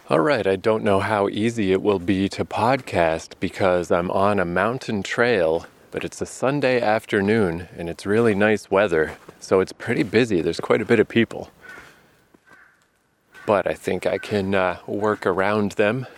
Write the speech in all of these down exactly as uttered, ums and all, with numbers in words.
All right, I don't know how easy it will be to podcast because I'm on a mountain trail, but it's a Sunday afternoon and it's really nice weather, so it's pretty busy. There's quite a bit of people. But I think I can uh, work around them.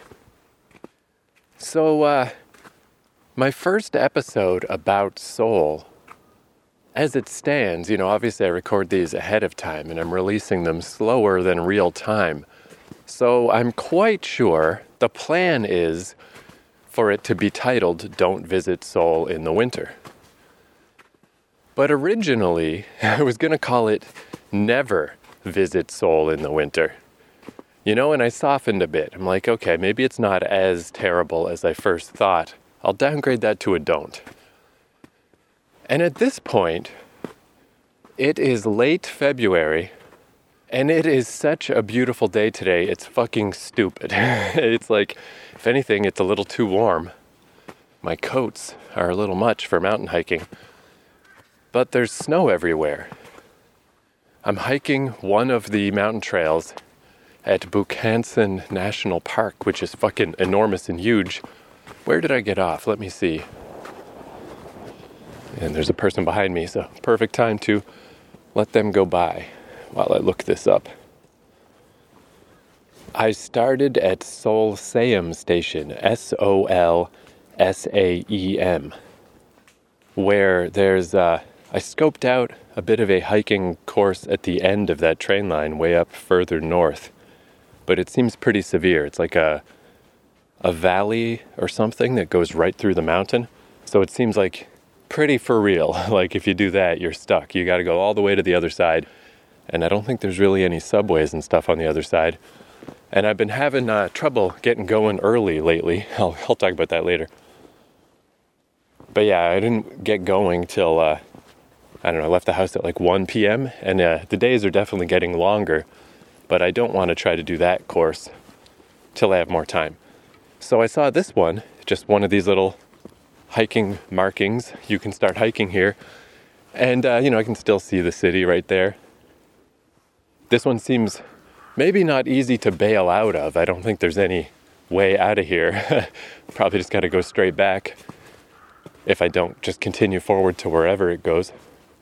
So, uh, my first episode about soul, as it stands, you know, obviously I record these ahead of time and I'm releasing them slower than real time. So I'm quite sure the plan is for it to be titled Don't Visit Soul in the Winter. But originally, I was going to call it Never Visit Soul in the Winter. You know, and I softened a bit. I'm like, okay, maybe it's not as terrible as I first thought. I'll downgrade that to a don't. And at this point, it is late February. And it is such a beautiful day today, it's fucking stupid. It's like, if anything, it's a little too warm. My coats are a little much for mountain hiking. But there's snow everywhere. I'm hiking one of the mountain trails at Buchanson National Park, which is fucking enormous and huge. Where did I get off? Let me see. And there's a person behind me, so perfect time to let them go by while I look this up. I started at Sol Saem Station, S O L S A E M, where there's, uh, I scoped out a bit of a hiking course at the end of that train line way up further north, but it seems pretty severe. It's like a, a valley or something that goes right through the mountain, so it seems like pretty for real. Like if you do that, you're stuck. You got to go all the way to the other side. And I don't think there's really any subways and stuff on the other side. And I've been having uh, trouble getting going early lately. I'll, I'll talk about that later. But yeah, I didn't get going till, uh, I don't know, I left the house at like one p.m. And uh, the days are definitely getting longer. But I don't want to try to do that course till I have more time. So I saw this one, just one of these little hiking markings. You can start hiking here. And, uh, you know, I can still see the city right there. This one seems maybe not easy to bail out of. I don't think there's any way out of here. Probably just got to go straight back if I don't just continue forward to wherever it goes.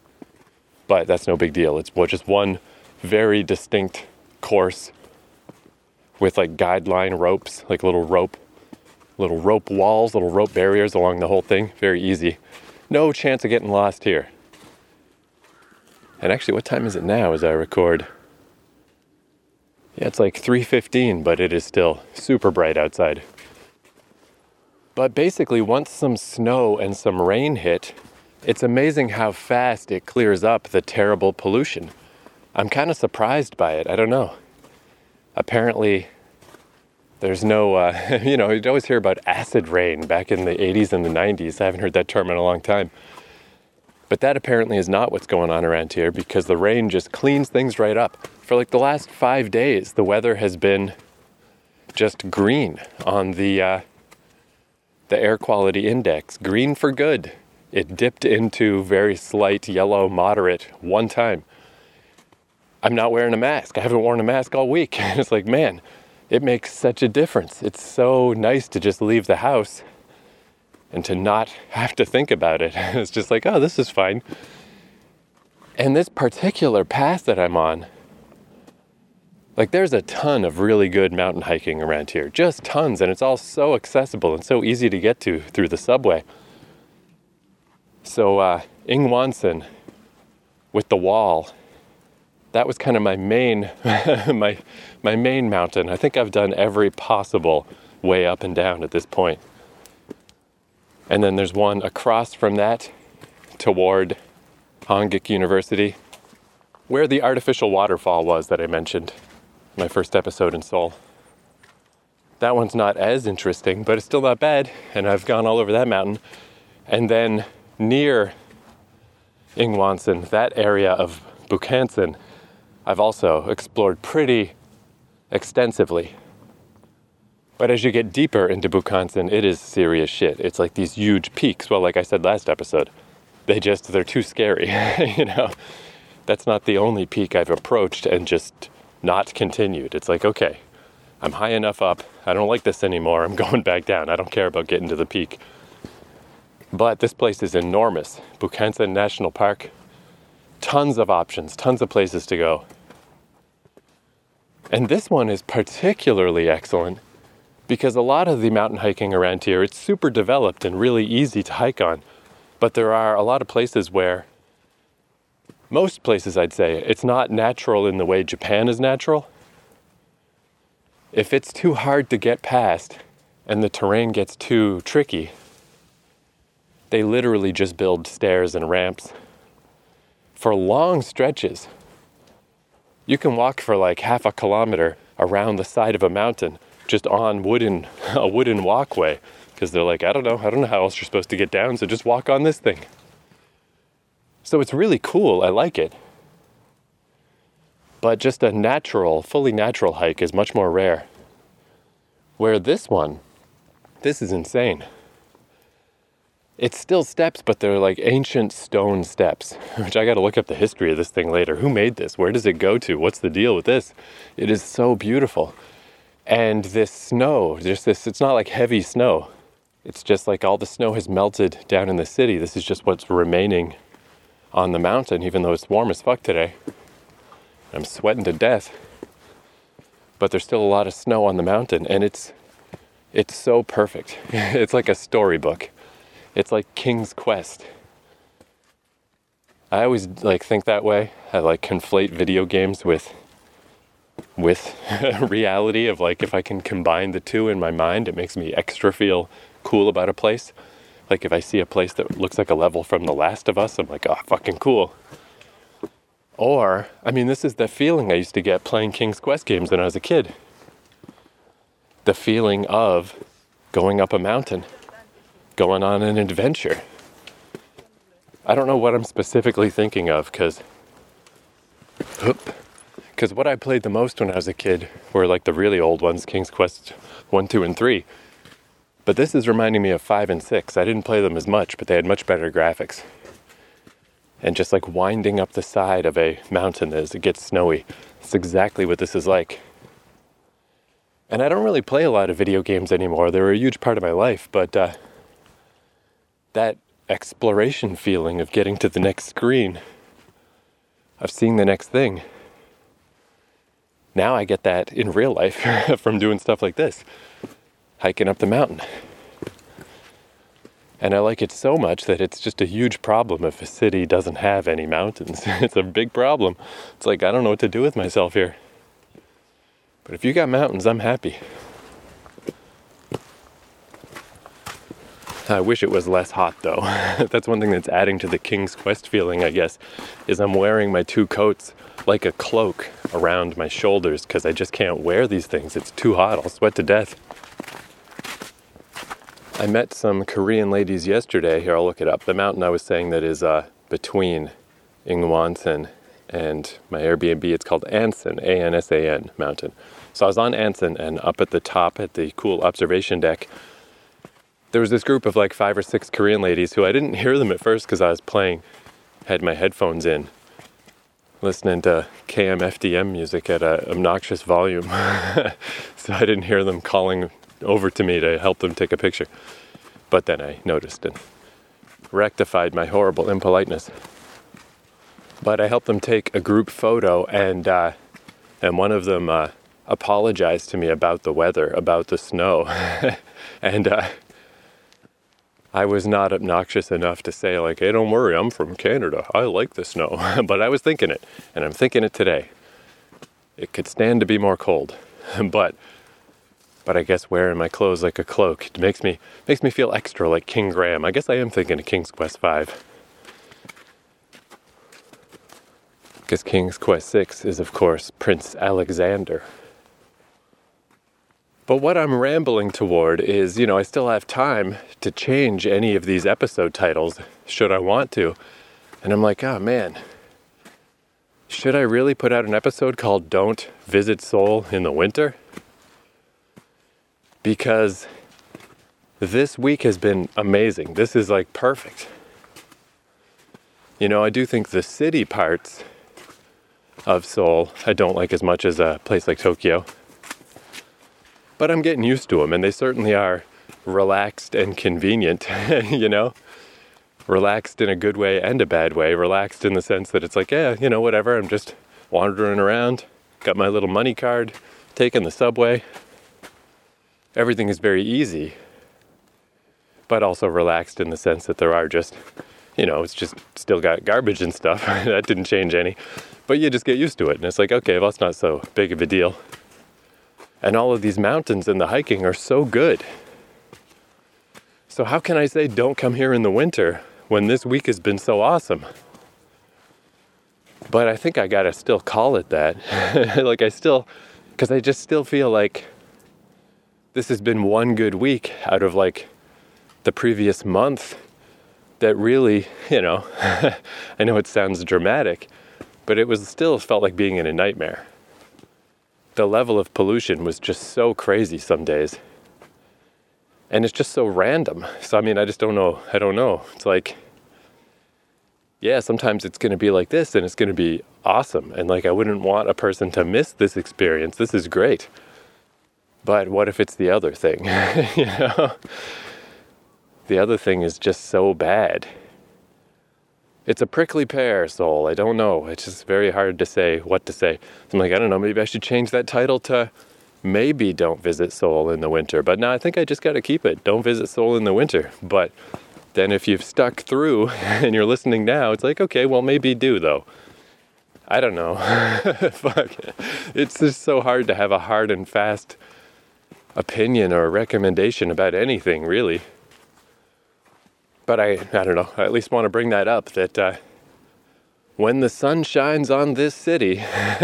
But that's no big deal. It's just one very distinct course with like guideline ropes, like little rope, little rope walls, little rope barriers along the whole thing. Very easy. No chance of getting lost here. And actually, what time is it now as I record? Yeah, it's like three fifteen, but it is still super bright outside. But basically, once some snow and some rain hit, it's amazing how fast it clears up the terrible pollution. I'm kind of surprised by it. I don't know. Apparently, there's no, uh, you know, you'd always hear about acid rain back in the eighties and the nineties. I haven't heard that term in a long time. But that apparently is not what's going on around here because the rain just cleans things right up. For like the last five days, the weather has been just green on the uh, the air quality index. Green for good. It dipped into very slight yellow moderate one time. I'm not wearing a mask. I haven't worn a mask all week. And it's like, man, it makes such a difference. It's so nice to just leave the house and to not have to think about it. It's just like, oh, this is fine. And this particular path that I'm on, like there's a ton of really good mountain hiking around here. Just tons. And it's all so accessible and so easy to get to through the subway. So uh, Ingwansen with the wall, that was kind of my main, my, my main mountain. I think I've done every possible way up and down at this point. And then there's one across from that toward Hongik University, where the artificial waterfall was that I mentioned in my first episode in Seoul. That one's not as interesting, but it's still not bad. And I've gone all over that mountain. And then near Ingwansen, that area of Buchanson, I've also explored pretty extensively. But as you get deeper into Buchanson, it is serious shit. It's like these huge peaks. Well, like I said last episode, they just, they're too scary, you know. That's not the only peak I've approached and just not continued. It's like, okay, I'm high enough up. I don't like this anymore. I'm going back down. I don't care about getting to the peak. But this place is enormous. Bukhansan National Park. Tons of options, tons of places to go. And this one is particularly excellent because a lot of the mountain hiking around here, it's super developed and really easy to hike on. But there are a lot of places where, most places I'd say, it's not natural in the way Japan is natural. If it's too hard to get past and the terrain gets too tricky, they literally just build stairs and ramps for long stretches. You can walk for like half a kilometer around the side of a mountain just on wooden a wooden walkway because they're like, I don't know, I don't know how else you're supposed to get down, so just walk on this thing. So it's really cool. I like it. But just a natural, fully natural hike is much more rare. Where this one, this is insane. It's still steps, but they're like ancient stone steps, which I got to look up the history of this thing later. Who made this? Where does it go to? What's the deal with this? It is so beautiful. And this snow, just this, it's not like heavy snow. It's just like all the snow has melted down in the city. This is just what's remaining on the mountain, even though it's warm as fuck today. I'm sweating to death. But there's still a lot of snow on the mountain, and it's it's so perfect. It's like a storybook. It's like King's Quest. I always like think that way. I like conflate video games with with reality of like if I can combine the two in my mind, it makes me extra feel cool about a place. Like if I see a place that looks like a level from The Last of Us, I'm like, oh, fucking cool. Or, I mean, this is the feeling I used to get playing King's Quest games when I was a kid. The feeling of going up a mountain, going on an adventure. I don't know what I'm specifically thinking of, because because what I played the most when I was a kid were like the really old ones, King's Quest one, two, and three. But this is reminding me of five and six. I didn't play them as much, but they had much better graphics. And just like winding up the side of a mountain as it gets snowy. It's exactly what this is like. And I don't really play a lot of video games anymore. They were a huge part of my life, but uh, that exploration feeling of getting to the next screen, of seeing the next thing, now I get that in real life from doing stuff like this, hiking up the mountain. And I like it so much that it's just a huge problem if a city doesn't have any mountains. It's a big problem. It's like, I don't know what to do with myself here. But if you got mountains, I'm happy. I wish it was less hot, though. That's one thing that's adding to the King's Quest feeling, I guess, is I'm wearing my two coats like a cloak around my shoulders because I just can't wear these things. It's too hot. I'll sweat to death. I met some Korean ladies yesterday. Here, I'll look it up. The mountain I was saying that is uh, between Ingwansan and my Airbnb, it's called Ansan, A N S A N mountain. So I was on Ansan, and up at the top at the cool observation deck, there was this group of like five or six Korean ladies who I didn't hear them at first because I was playing, had my headphones in, listening to K M F D M music at an obnoxious volume. So I didn't hear them calling over to me to help them take a picture. But then I noticed and rectified my horrible impoliteness. But I helped them take a group photo, and uh, and one of them uh, apologized to me about the weather, about the snow. and uh, I was not obnoxious enough to say like, hey, don't worry, I'm from Canada. I like the snow. But I was thinking it, and I'm thinking it today. It could stand to be more cold. but But I guess wearing my clothes like a cloak, it makes me makes me feel extra like King Graham. I guess I am thinking of King's Quest five. Because King's Quest six is, of course, Prince Alexander. But what I'm rambling toward is, you know, I still have time to change any of these episode titles, should I want to. And I'm like, oh man, should I really put out an episode called Don't Visit Seoul in the Winter? Because this week has been amazing. This is like perfect. You know, I do think the city parts of Seoul I don't like as much as a place like Tokyo. But I'm getting used to them, and they certainly are relaxed and convenient, you know? Relaxed in a good way and a bad way. Relaxed in the sense that it's like, yeah, you know, whatever, I'm just wandering around, got my little money card, taking the subway. Everything is very easy, but also relaxed in the sense that there are just, you know, it's just still got garbage and stuff. That didn't change any. But you just get used to it, and it's like, okay, well, it's not so big of a deal. And all of these mountains and the hiking are so good. So how can I say don't come here in the winter when this week has been so awesome? But I think I gotta still call it that. Like I still, because I just still feel like this has been one good week out of like the previous month that really, you know, I know it sounds dramatic, but it was still felt like being in a nightmare. The level of pollution was just so crazy some days. And it's just so random. So, I mean, I just don't know. I don't know. It's like, yeah, sometimes it's going to be like this and it's going to be awesome. And like, I wouldn't want a person to miss this experience. This is great. But what if it's the other thing? You know? The other thing is just so bad. It's a prickly pear, Soul. I don't know. It's just very hard to say what to say. I'm like, I don't know, maybe I should change that title to maybe Don't Visit Seoul in the Winter. But no, I think I just got to keep it. Don't Visit Seoul in the Winter. But then if you've stuck through and you're listening now, it's like, okay, well, maybe do, though. I don't know. Fuck. It's just so hard to have a hard and fast opinion or recommendation about anything, really. But I, I don't know, I at least want to bring that up, that uh, when the sun shines on this city,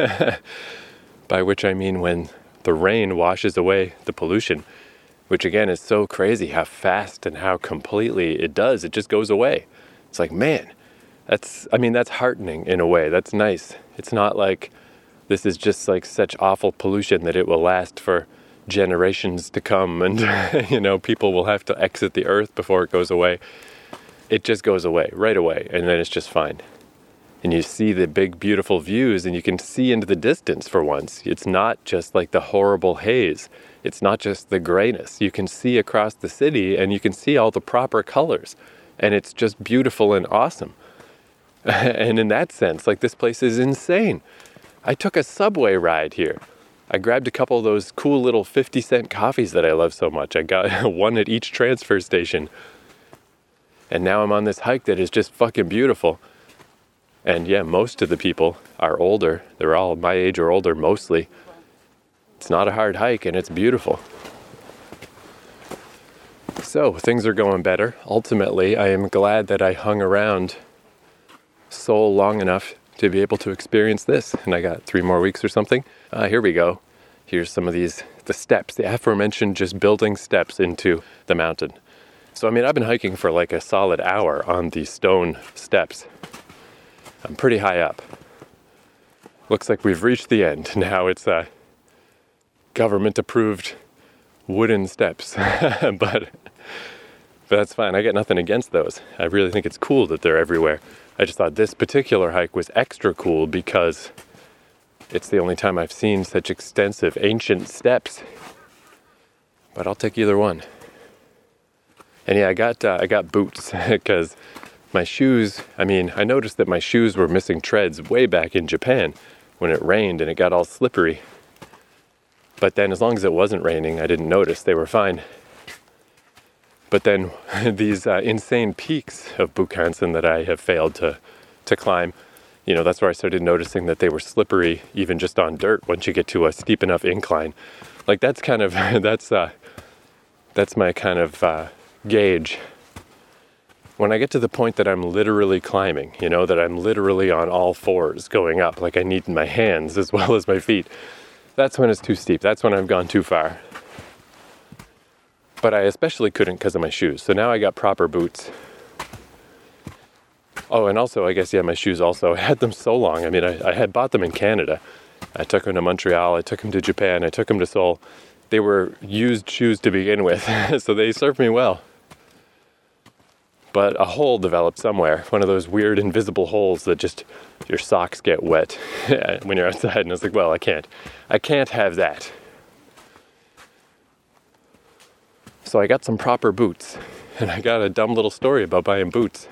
by which I mean when the rain washes away the pollution, which again is so crazy how fast and how completely it does. It just goes away. It's like, man, that's, I mean, that's heartening in a way. That's nice. It's not like this is just like such awful pollution that it will last for generations to come and, you know, people will have to exit the earth before it goes away. It just goes away right away, and then it's just fine. And you see the big, beautiful views, and you can see into the distance for once. It's not just like the horrible haze. It's not just the grayness. You can see across the city, and you can see all the proper colors. And it's just beautiful and awesome. And in that sense, like, this place is insane. I took a subway ride here. I grabbed a couple of those cool little fifty cent coffees that I love so much. I got one at each transfer station. And now I'm on this hike that is just fucking beautiful. And yeah, most of the people are older. They're all my age or older mostly. It's not a hard hike and it's beautiful. So things are going better. Ultimately, I am glad that I hung around Seoul long enough to be able to experience this. And I got three more weeks or something. Uh, here we go. Here's some of these, the steps, the aforementioned just building steps into the mountain. So, I mean, I've been hiking for like a solid hour on these stone steps. I'm pretty high up. Looks like we've reached the end. Now it's uh, government-approved wooden steps. but, but that's fine. I got nothing against those. I really think it's cool that they're everywhere. I just thought this particular hike was extra cool because it's the only time I've seen such extensive ancient steps. But I'll take either one. And yeah, I got uh, I got boots because my shoes, I mean, I noticed that my shoes were missing treads way back in Japan when it rained and it got all slippery. But then as long as it wasn't raining, I didn't notice. They were fine. But then these uh, insane peaks of Bukhansan that I have failed to, to climb, you know, that's where I started noticing that they were slippery even just on dirt once you get to a steep enough incline. Like that's kind of, that's, uh, that's my kind of, uh, gauge. When I get to the point that I'm literally climbing, you know, that I'm literally on all fours going up, like I need my hands as well as my feet, that's when it's too steep. That's when I've gone too far. But I especially couldn't because of my shoes. So now I got proper boots. Oh, and also, I guess, yeah, my shoes also. I had them so long. I mean, I, I had bought them in Canada. I took them to Montreal. I took them to Japan. I took them to Seoul. They were used shoes to begin with, so they served me well. But a hole developed somewhere, one of those weird invisible holes that just your socks get wet when you're outside. And I was like, well, I can't. I can't have that. So I got some proper boots, and I got a dumb little story about buying boots.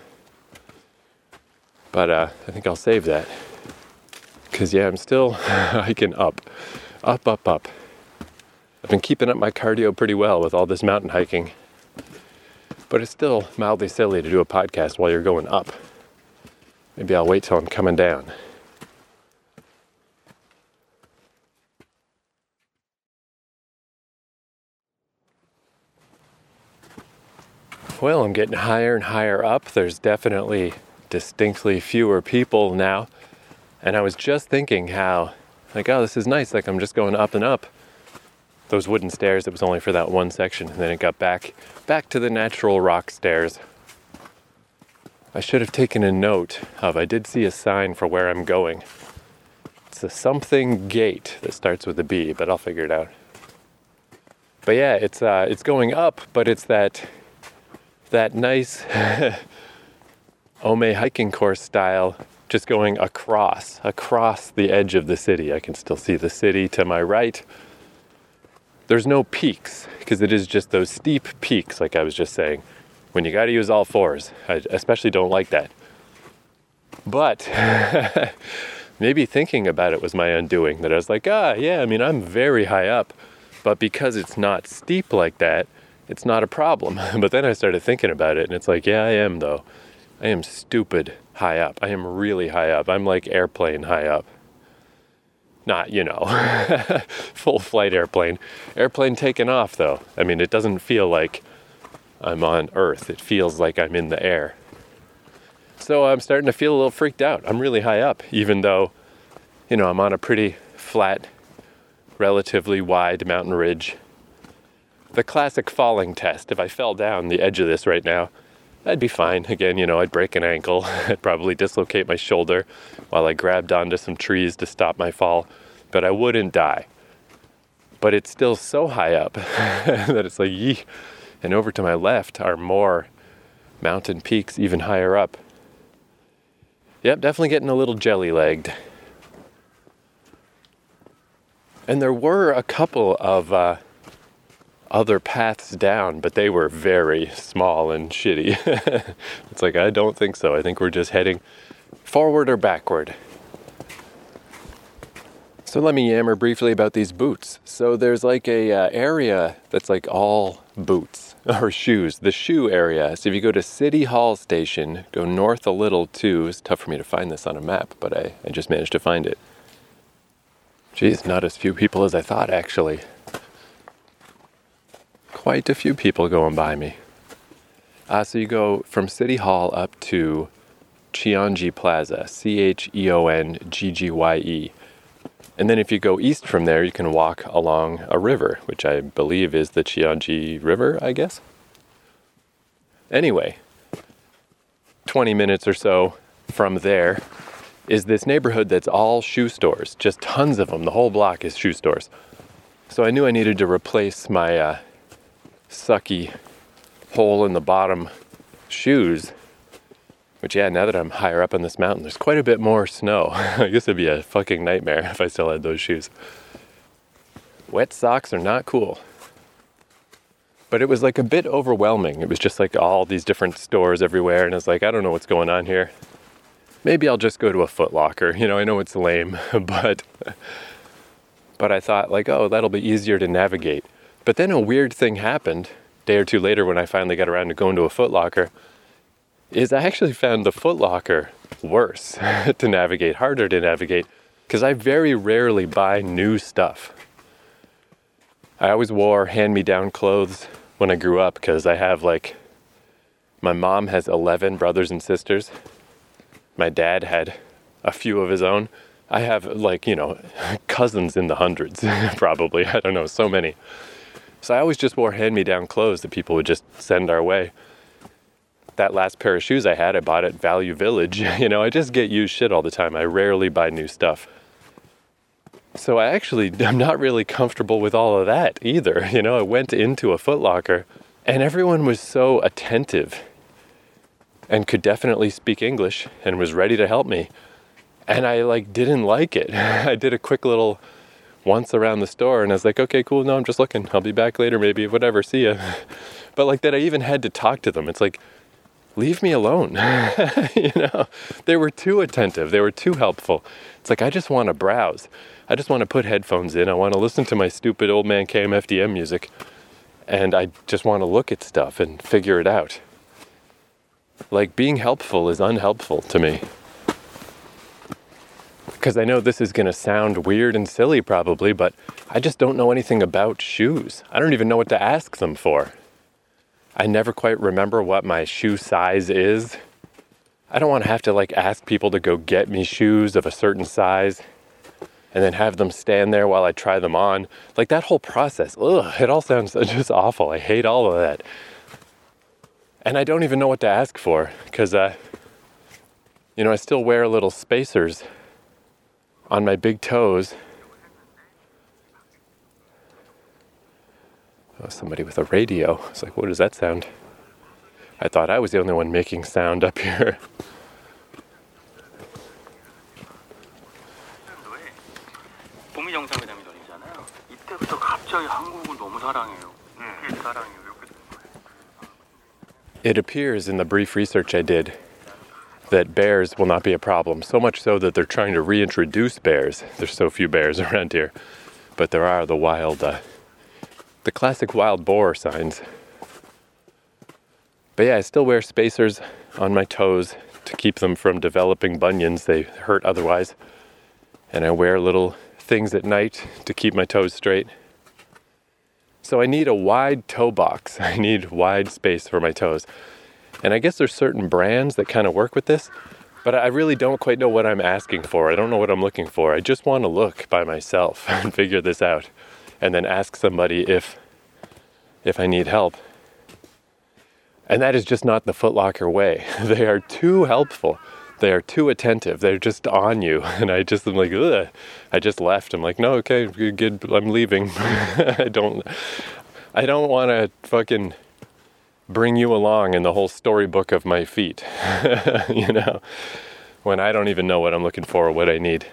But uh, I think I'll save that. Because, yeah, I'm still hiking up. Up, up, up. I've been keeping up my cardio pretty well with all this mountain hiking. But it's still mildly silly to do a podcast while you're going up. Maybe I'll wait till I'm coming down. Well, I'm getting higher and higher up. There's definitely distinctly fewer people now. And I was just thinking how, like, oh, this is nice. Like, I'm just going up and up. Those wooden stairs, it was only for that one section. And then it got back, back to the natural rock stairs. I should have taken a note of, I did see a sign for where I'm going. It's a something gate that starts with a B, but I'll figure it out. But yeah, it's uh, it's going up, but it's that that nice Ome hiking course style, just going across, across the edge of the city. I can still see the city to my right. There's no peaks, because it is just those steep peaks, like I was just saying, when you got to use all fours. I especially don't like that. But maybe thinking about it was my undoing, that I was like, ah, yeah, I mean, I'm very high up, but because it's not steep like that, it's not a problem. But then I started thinking about it, and it's like, yeah, I am, though. I am stupid high up. I am really high up. I'm like airplane high up. Not, you know, full flight airplane. Airplane taking off, though. I mean, it doesn't feel like I'm on Earth. It feels like I'm in the air. So I'm starting to feel a little freaked out. I'm really high up, even though, you know, I'm on a pretty flat, relatively wide mountain ridge. The classic falling test. If I fell down the edge of this right now, I'd be fine. Again, you know, I'd break an ankle. I'd probably dislocate my shoulder while I grabbed onto some trees to stop my fall. But I wouldn't die. But it's still so high up that it's like, yee. And over to my left are more mountain peaks even higher up. Yep, definitely getting a little jelly-legged. And there were a couple of uh, other paths down, but they were very small and shitty. It's like, I don't think so. I think we're just heading forward or backward. So let me yammer briefly about these boots. So there's like a uh, area that's like all boots or shoes, the shoe area. So if you go to City Hall Station, go north a little too. It's tough for me to find this on a map, but I, I just managed to find it. Geez, not as few people as I thought, actually. Quite a few people going by me. Uh, so you go from City Hall up to Cheongji Plaza, C H E O N G G Y E. And then if you go east from there, you can walk along a river, which I believe is the Cheongji River, I guess. Anyway, twenty minutes or so from there is this neighborhood that's all shoe stores, just tons of them. The whole block is shoe stores. So I knew I needed to replace my uh, sucky hole in the bottom shoes. Which, yeah, now that I'm higher up on this mountain, there's quite a bit more snow. I guess it'd be a fucking nightmare if I still had those shoes. Wet socks are not cool. But it was like a bit overwhelming. It was just like all these different stores everywhere, and it's like, I don't know what's going on here. Maybe I'll just go to a Foot Locker. You know, I know it's lame, but but I thought like, oh, that'll be easier to navigate. But then a weird thing happened a day or two later when I finally got around to going to a Foot Locker, is I actually found the Foot Locker worse to navigate, harder to navigate, because I very rarely buy new stuff. I always wore hand-me-down clothes when I grew up because I have like, my mom has eleven brothers and sisters. My dad had a few of his own. I have like, you know, cousins in the hundreds, probably. I don't know, so many. So I always just wore hand-me-down clothes that people would just send our way. That last pair of shoes I had, I bought at Value Village. You know, I just get used shit all the time. I rarely buy new stuff. So I actually, I'm not really comfortable with all of that either. You know, I went into a Foot Locker and everyone was so attentive and could definitely speak English and was ready to help me. And I like didn't like it. I did a quick little once around the store, and I was like, okay, cool, no, I'm just looking. I'll be back later, maybe, whatever, see ya. But like that I even had to talk to them. It's like, leave me alone. You know, they were too attentive. They were too helpful. It's like, I just want to browse. I just want to put headphones in. I want to listen to my stupid old man K M F D M music. And I just want to look at stuff and figure it out. Like, being helpful is unhelpful to me. Because I know this is going to sound weird and silly probably, but I just don't know anything about shoes. I don't even know what to ask them for. I never quite remember what my shoe size is. I don't want to have to like ask people to go get me shoes of a certain size and then have them stand there while I try them on. Like that whole process, ugh, it all sounds just awful. I hate all of that. And I don't even know what to ask for because, uh, you know, I still wear little spacers on my big toes. Oh, somebody with a radio. I was like, what does that sound? I thought I was the only one making sound up here. 봄이 정상회담이 열리잖아요. 이때부터 갑자기 한국을 너무 사랑해요. 사랑해요. 이렇게 된 거예요. It appears in the brief research I did that bears will not be a problem. So much so that they're trying to reintroduce bears. There's so few bears around here. But there are the wild... Uh, The classic wild boar signs. But yeah, I still wear spacers on my toes to keep them from developing bunions. They hurt otherwise. And I wear little things at night to keep my toes straight. So I need a wide toe box. I need wide space for my toes. And I guess there's certain brands that kind of work with this, but I really don't quite know what I'm asking for. I don't know what I'm looking for. I just want to look by myself and figure this out. And then ask somebody if if I need help. And that is just not the Foot Locker way. They are too helpful. They are too attentive. They're just on you. And I just am like, ugh. I just left. I'm like, no, okay, good. I'm leaving. I don't I don't want to fucking bring you along in the whole storybook of my feet. You know, when I don't even know what I'm looking for or what I need.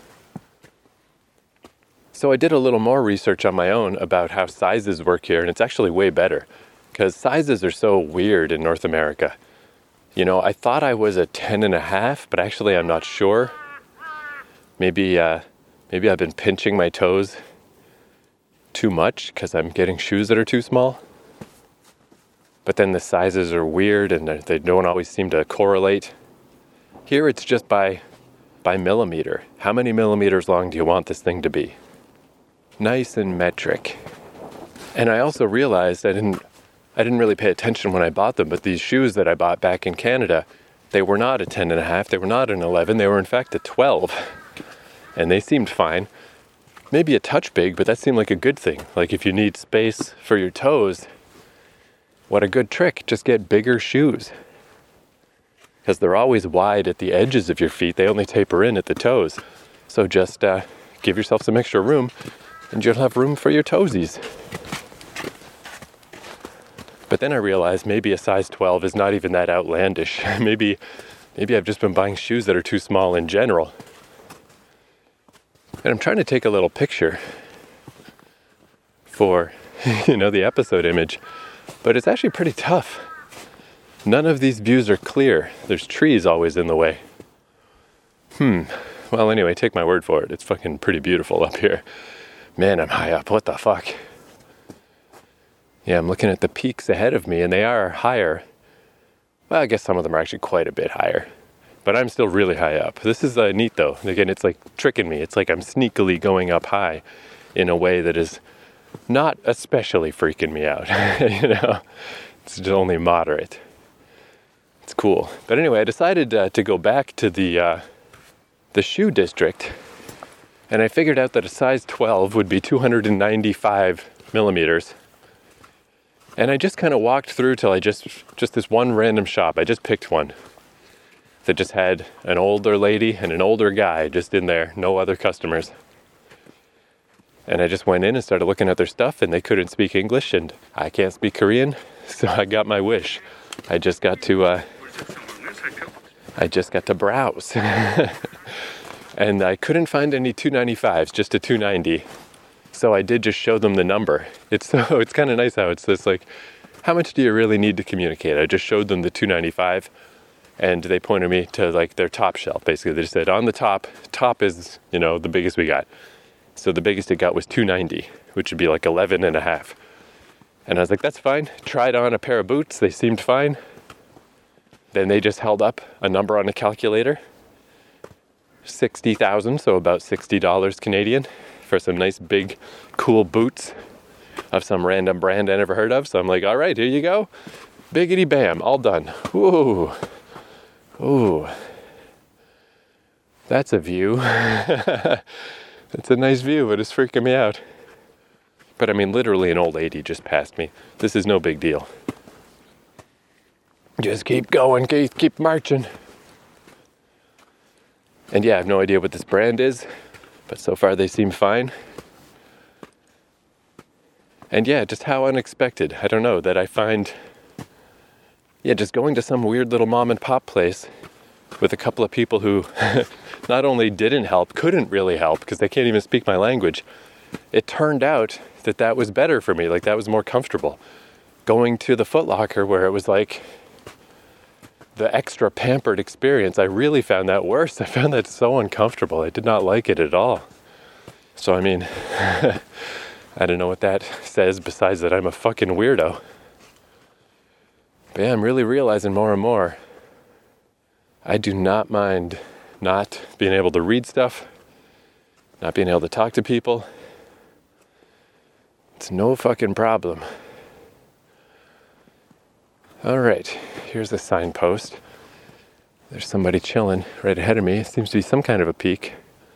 So I did a little more research on my own about how sizes work here, and it's actually way better because sizes are so weird in North America. You know, I thought I was a ten and a half, but actually I'm not sure. Maybe, uh, maybe I've been pinching my toes too much because I'm getting shoes that are too small. But then the sizes are weird and they don't always seem to correlate. Here it's just by, by millimeter. How many millimeters long do you want this thing to be? Nice and metric. And I also realized I didn't I didn't really pay attention when I bought them, but these shoes that I bought back in Canada, they were not a ten and a half, they were not an eleven, they were in fact a twelve. And they seemed fine. Maybe a touch big, but that seemed like a good thing. Like if you need space for your toes, what a good trick, just get bigger shoes. Because they're always wide at the edges of your feet, they only taper in at the toes. So just uh, give yourself some extra room, and you'll have room for your toesies. But then I realized maybe a size twelve is not even that outlandish. maybe, maybe I've just been buying shoes that are too small in general. And I'm trying to take a little picture for, you know, the episode image, but it's actually pretty tough. None of these views are clear. There's trees always in the way. Hmm. Well, anyway, take my word for it. It's fucking pretty beautiful up here. Man, I'm high up. What the fuck? Yeah, I'm looking at the peaks ahead of me, and they are higher. Well, I guess some of them are actually quite a bit higher. But I'm still really high up. This is uh, neat, though. Again, it's like tricking me. It's like I'm sneakily going up high in a way that is not especially freaking me out. You know? It's just only moderate. It's cool. But anyway, I decided uh, to go back to the... Uh, the shoe district, and I figured out that a size twelve would be two hundred ninety-five millimeters. And I just kind of walked through till I just, just this one random shop, I just picked one that just had an older lady and an older guy just in there, no other customers. And I just went in and started looking at their stuff, and they couldn't speak English, and I can't speak Korean, so I got my wish. I just got to, uh, I just got to browse. and I couldn't find any two ninety-fives, just a two ninety. So I did just show them the number. It's so it's kind of nice how it's this like, how much do you really need to communicate? I just showed them the two ninety-five, and they pointed me to like their top shelf. Basically, they just said on the top, top is, you know, the biggest we got. So the biggest it got was two ninety, which would be like eleven and a half. And I was like, that's fine. Tried on a pair of boots. They seemed fine. Then they just held up a number on a calculator. sixty thousand, so about sixty dollars Canadian for some nice big cool boots of some random brand I never heard of. So I'm like, all right, here you go. Biggity bam, all done. Ooh. Ooh. That's a view. It's a nice view, but it's freaking me out. But I mean, literally an old lady just passed me. This is no big deal. Just keep going, keep, keep marching. And yeah, I have no idea what this brand is, but so far they seem fine. And yeah, just how unexpected. I don't know, that I find, yeah, just going to some weird little mom and pop place with a couple of people who not only didn't help, couldn't really help because they can't even speak my language. It turned out that that was better for me. Like, that was more comfortable. Going to the Foot Locker where it was like the extra pampered experience, I really found that worse. I found that so uncomfortable. I did not like it at all. So, I mean, I don't know what that says besides that I'm a fucking weirdo. But yeah, I'm really realizing more and more, I do not mind not being able to read stuff, not being able to talk to people. It's no fucking problem. All right, here's a signpost. There's somebody chilling right ahead of me. It seems to be some kind of a peak.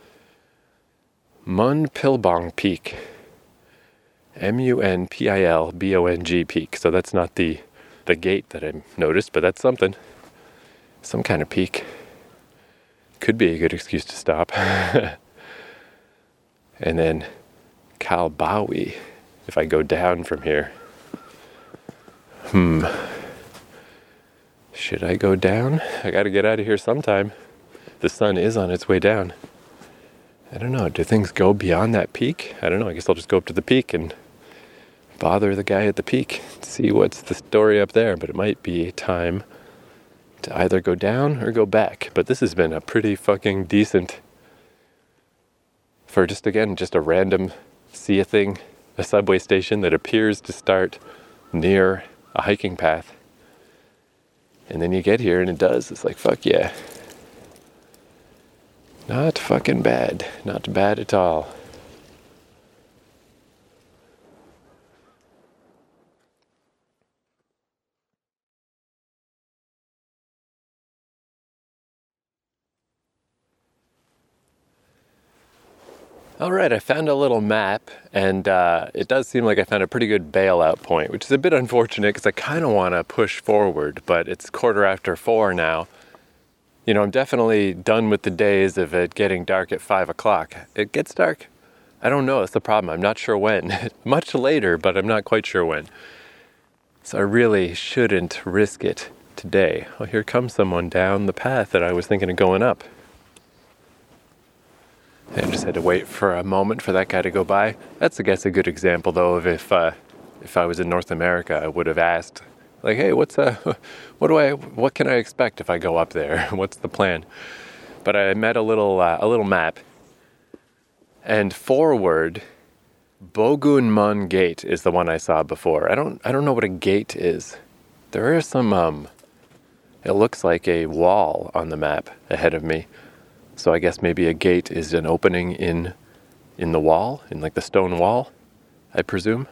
Mun Pilbong Peak. M U N P I L B O N G peak. So that's not the, the gate that I noticed, but that's something. Some kind of peak. Could be a good excuse to stop. And then Kalbawi, if I go down from here. Hmm. Should I go down? I gotta get out of here sometime. The sun is on its way down. I don't know, do things go beyond that peak? I don't know, I guess I'll just go up to the peak and bother the guy at the peak, see what's the story up there. But it might be time to either go down or go back. But this has been a pretty fucking decent, for just, again, just a random see a thing, a subway station that appears to start near a hiking path. And then you get here and it does. It's like, fuck yeah. Not fucking bad. Not bad at all. All right, I found a little map, and uh, it does seem like I found a pretty good bailout point, which is a bit unfortunate because I kind of want to push forward, but it's quarter after four now. You know, I'm definitely done with the days of it getting dark at five o'clock. It gets dark? I don't know, that's the problem. I'm not sure when. Much later, but I'm not quite sure when. So I really shouldn't risk it today. Well, here comes someone down the path that I was thinking of going up. I just had to wait for a moment for that guy to go by. That's, I guess, a good example, though, of if uh, if I was in North America, I would have asked, like, hey, what's uh, what do I, what can I expect if I go up there? What's the plan? But I met a little uh, a little map, and forward, Bogun Mun Gate is the one I saw before. I don't I don't know what a gate is. There are some. Um, it looks like a wall on the map ahead of me. So I guess maybe a gate is an opening in in the wall, in like the stone wall, I presume.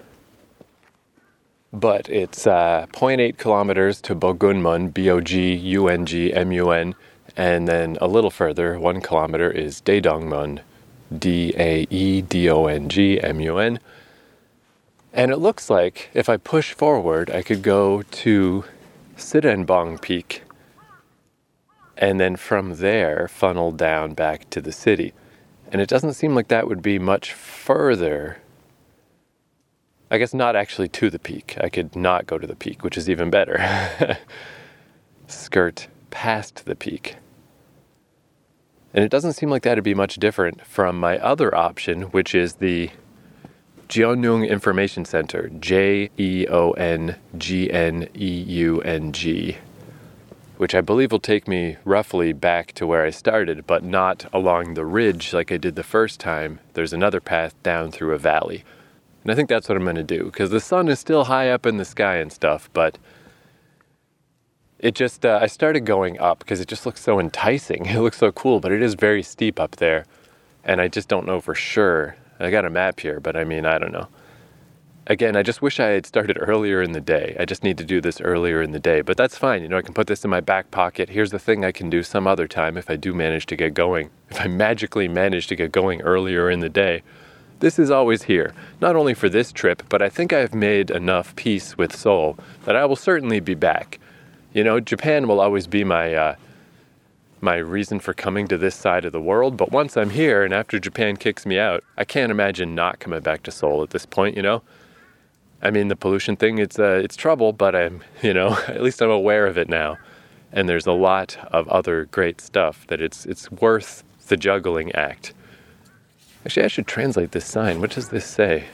But it's uh, zero point eight kilometers to Bogunmun, B O G U N G M U N, and then a little further, one kilometer is Daedongmun, D A E D O N G M U N. And it looks like if I push forward, I could go to Sidenbong Peak, and then from there funnel down back to the city. And it doesn't seem like that would be much further. I guess not actually to the peak. I could not go to the peak, which is even better. Skirt past the peak. And it doesn't seem like that'd be much different from my other option, which is the Jeonneung Information Center, J E O N G N E U N G, which I believe will take me roughly back to where I started, but not along the ridge like I did the first time. There's another path down through a valley. And I think that's what I'm going to do, because the sun is still high up in the sky and stuff, but it just, uh, I started going up because it just looks so enticing. It looks so cool, but it is very steep up there, and I just don't know for sure. I got a map here, but I mean, I don't know. Again, I just wish I had started earlier in the day. I just need to do this earlier in the day, but that's fine. You know, I can put this in my back pocket. Here's the thing I can do some other time if I do manage to get going. If I magically manage to get going earlier in the day, this is always here. Not only for this trip, but I think I've made enough peace with Seoul that I will certainly be back. You know, Japan will always be my uh, my reason for coming to this side of the world, but once I'm here and after Japan kicks me out, I can't imagine not coming back to Seoul at this point, you know? I mean, the pollution thing, it's uh, it's trouble, but I'm, you know, at least I'm aware of it now. And there's a lot of other great stuff that it's it's worth the juggling act. Actually, I should translate this sign. What does this say?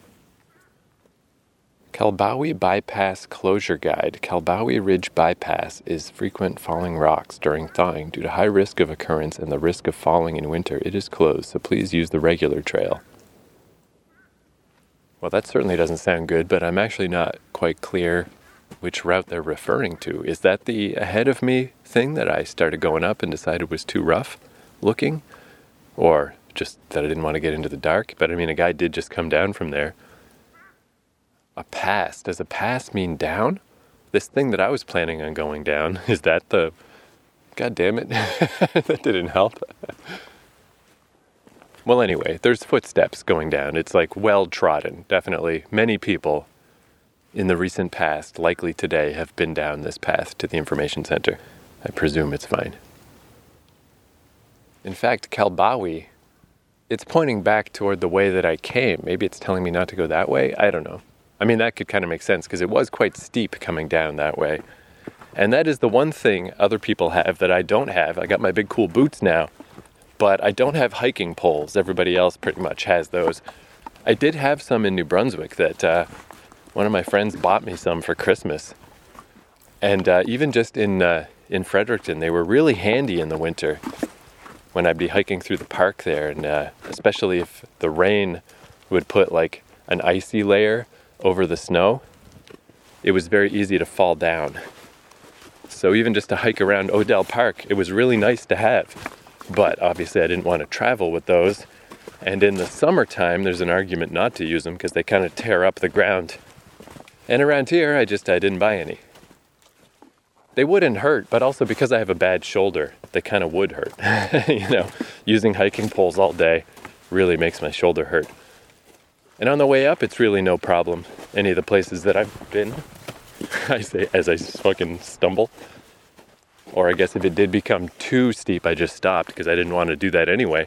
Kalbawi Bypass Closure Guide. Kalbawi Ridge Bypass is frequent falling rocks during thawing. Due to high risk of occurrence and the risk of falling in winter, it is closed, so please use the regular trail. Well, that certainly doesn't sound good, but I'm actually not quite clear which route they're referring to. Is that the ahead of me thing that I started going up and decided was too rough looking? Or just that I didn't want to get into the dark? But I mean, a guy did just come down from there. A pass. Does a pass mean down? This thing that I was planning on going down, is that the... God damn it. That didn't help. Well, anyway, there's footsteps going down. It's like well-trodden, definitely. Many people in the recent past, likely today, have been down this path to the information center. I presume it's fine. In fact, Kalbawi, it's pointing back toward the way that I came. Maybe it's telling me not to go that way. I don't know. I mean, that could kind of make sense because it was quite steep coming down that way. And that is the one thing other people have that I don't have. I got my big cool boots now, but I don't have hiking poles. Everybody else pretty much has those. I did have some in New Brunswick that uh, one of my friends bought me some for Christmas. And uh, even just in uh, in Fredericton, they were really handy in the winter when I'd be hiking through the park there. And uh, especially if the rain would put like an icy layer over the snow, it was very easy to fall down. So even just to hike around Odell Park, it was really nice to have. But obviously I didn't want to travel with those. And in the summertime, there's an argument not to use them because they kind of tear up the ground. And around here, I just, I didn't buy any. They wouldn't hurt, but also because I have a bad shoulder, they kind of would hurt. You know, using hiking poles all day really makes my shoulder hurt. And on the way up, it's really no problem. Any of the places that I've been, I say as I fucking stumble. Or I guess if it did become too steep, I just stopped because I didn't want to do that anyway.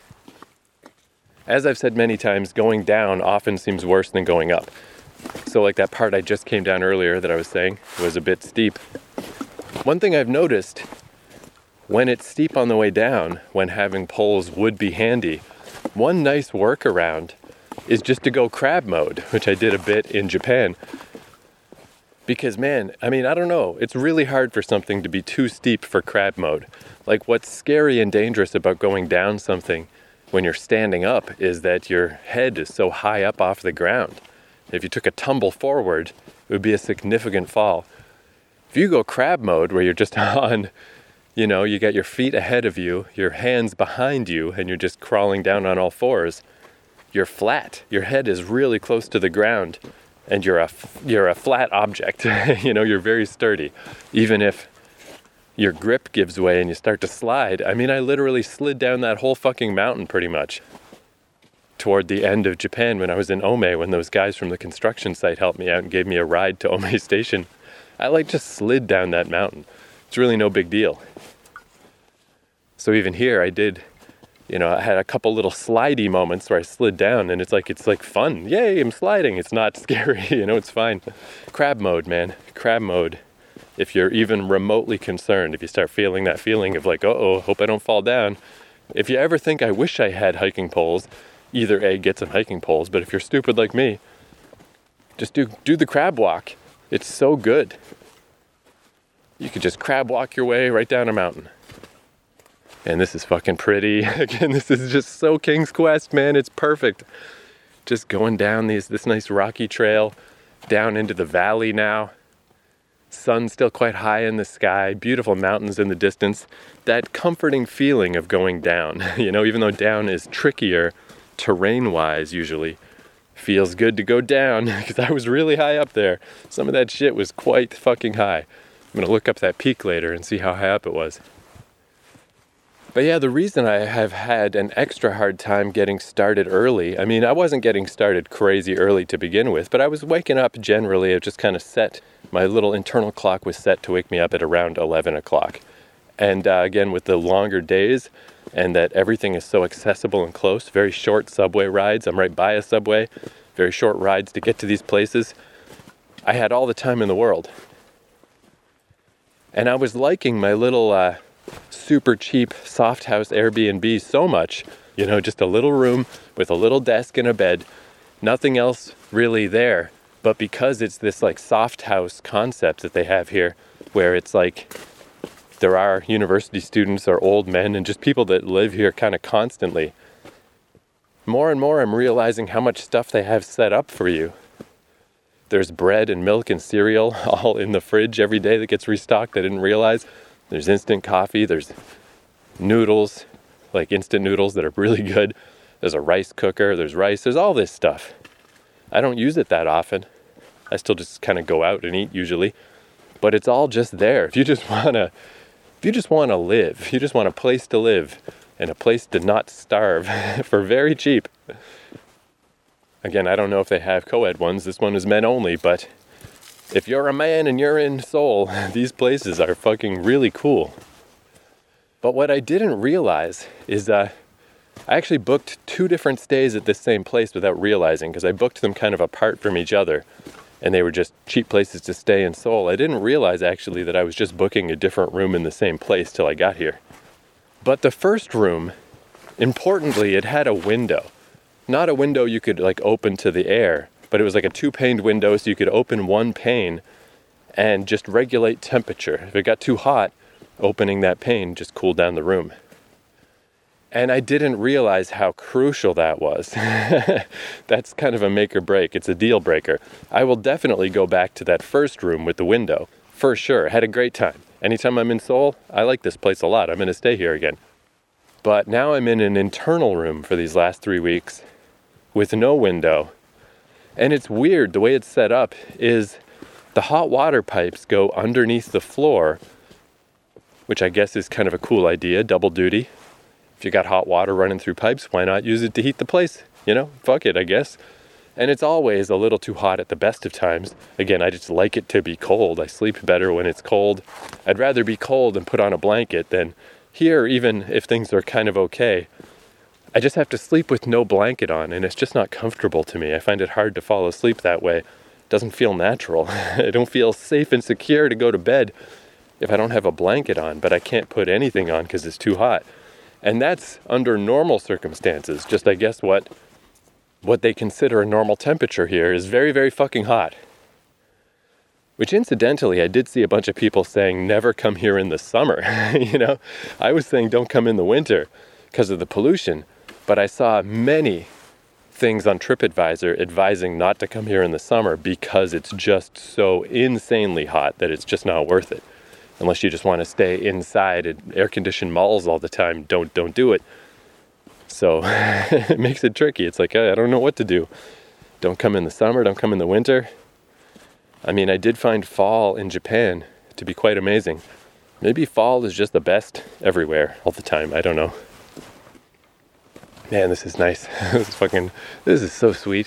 As I've said many times, going down often seems worse than going up. So like that part I just came down earlier that I was saying was a bit steep. One thing I've noticed, when it's steep on the way down, when having poles would be handy, one nice workaround is just to go crab mode, which I did a bit in Japan. Because man, I mean, I don't know, it's really hard for something to be too steep for crab mode. Like what's scary and dangerous about going down something when you're standing up is that your head is so high up off the ground. If you took a tumble forward, it would be a significant fall. If you go crab mode where you're just on, you know, you got your feet ahead of you, your hands behind you, and you're just crawling down on all fours, you're flat. Your head is really close to the ground, and you're a, you're a flat object. You know, you're very sturdy. Even if your grip gives way and you start to slide. I mean, I literally slid down that whole fucking mountain pretty much toward the end of Japan when I was in Ome, when those guys from the construction site helped me out and gave me a ride to Ome Station. I like just slid down that mountain. It's really no big deal. So even here I did, you know, I had a couple little slidey moments where I slid down and it's like, it's like fun. Yay, I'm sliding. It's not scary, you know, it's fine. Crab mode, man. Crab mode. If you're even remotely concerned, if you start feeling that feeling of like, uh-oh, hope I don't fall down, If you ever think I wish I had hiking poles, either A, get some hiking poles, but if you're stupid like me, just do do the crab walk. It's so good. You could just crab walk your way right down a mountain. And this is fucking pretty. Again, this is just so King's Quest, man. It's perfect. Just going down these this nice rocky trail, down into the valley now. Sun's still quite high in the sky, beautiful mountains in the distance. That comforting feeling of going down, you know, even though down is trickier terrain-wise usually, feels good to go down because I was really high up there. Some of that shit was quite fucking high. I'm gonna look up that peak later and see how high up it was. But yeah, the reason I have had an extra hard time getting started early, I mean, I wasn't getting started crazy early to begin with, but I was waking up generally, I just kind of set, my little internal clock was set to wake me up at around eleven o'clock. And uh, again, with the longer days, and that everything is so accessible and close, very short subway rides, I'm right by a subway, very short rides to get to these places, I had all the time in the world. And I was liking my little uh, super cheap soft house Airbnb so much, you know, just a little room with a little desk and a bed, nothing else really there. But because it's this like soft house concept that they have here, where it's like there are university students or old men and just people that live here kind of constantly, more and more I'm realizing how much stuff they have set up for you. There's bread and milk and cereal all in the fridge every day that gets restocked. I didn't realize. There's instant coffee. There's noodles, like instant noodles that are really good. There's a rice cooker. There's rice. There's all this stuff. I don't use it that often. I still just kind of go out and eat usually. But it's all just there. If you just want to, if you just want to live, if you just want a place to live and a place to not starve for very cheap. Again, I don't know if they have co-ed ones. This one is men only, but if you're a man and you're in Seoul, these places are fucking really cool. But what I didn't realize is uh, I actually booked two different stays at this same place without realizing, because I booked them kind of apart from each other, and they were just cheap places to stay in Seoul. I didn't realize actually that I was just booking a different room in the same place till I got here. But the first room, importantly, it had a window. Not a window you could like open to the air, but it was like a two-paned window, so you could open one pane and just regulate temperature. If it got too hot, opening that pane just cooled down the room. And I didn't realize how crucial that was. That's kind of a make or break. It's a deal breaker. I will definitely go back to that first room with the window, for sure. Had a great time. Anytime I'm in Seoul, I like this place a lot. I'm going to stay here again. But now I'm in an internal room for these last three weeks with no window. And it's weird, the way it's set up is the hot water pipes go underneath the floor, which I guess is kind of a cool idea, double duty. If you got hot water running through pipes, why not use it to heat the place? You know, fuck it, I guess. And it's always a little too hot at the best of times. Again, I just like it to be cold. I sleep better when it's cold. I'd rather be cold and put on a blanket than here, even if things are kind of okay. I just have to sleep with no blanket on, and it's just not comfortable to me. I find it hard to fall asleep that way. It doesn't feel natural. I don't feel safe and secure to go to bed if I don't have a blanket on, but I can't put anything on because it's too hot. And that's under normal circumstances. Just, I guess, what what they consider a normal temperature here is very, very fucking hot. Which, incidentally, I did see a bunch of people saying, never come here in the summer. You know, I was saying don't come in the winter because of the pollution. But I saw many things on TripAdvisor advising not to come here in the summer because it's just so insanely hot that it's just not worth it. Unless you just want to stay inside in air-conditioned malls all the time, don't don't do it. So it makes it tricky. It's like, I don't know what to do. Don't come in the summer, don't come in the winter. I mean, I did find fall in Japan to be quite amazing. Maybe fall is just the best everywhere all the time. I don't know. Man, this is nice. This is fucking, this is so sweet.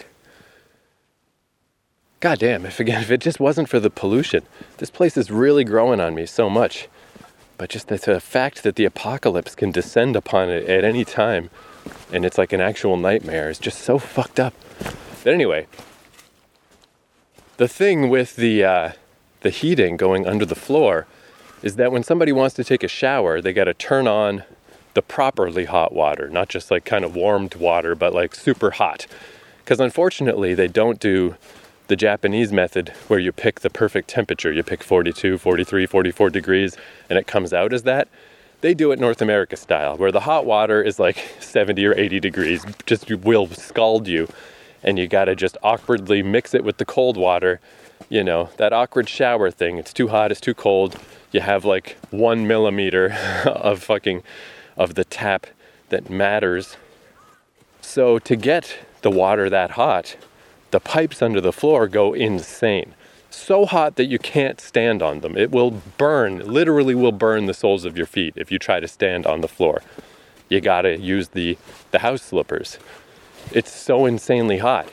God damn, if again, if it just wasn't for the pollution, this place is really growing on me so much. But just the, the fact that the apocalypse can descend upon it at any time, and it's like an actual nightmare, is just so fucked up. But anyway, the thing with the uh, the heating going under the floor is that when somebody wants to take a shower, they got to turn on the properly hot water, not just like kind of warmed water, but like super hot. Because unfortunately, they don't do the Japanese method where you pick the perfect temperature. You pick forty-two, forty-three, forty-four degrees, and it comes out as that. They do it North America style, where the hot water is like seventy or eighty degrees, just will scald you, and you gotta just awkwardly mix it with the cold water. You know, that awkward shower thing. It's too hot, it's too cold. You have like one millimeter of fucking, of the tap that matters. So to get the water that hot, the pipes under the floor go insane. So hot that you can't stand on them. It will burn, literally will burn the soles of your feet if you try to stand on the floor. You gotta use the, the house slippers. It's so insanely hot.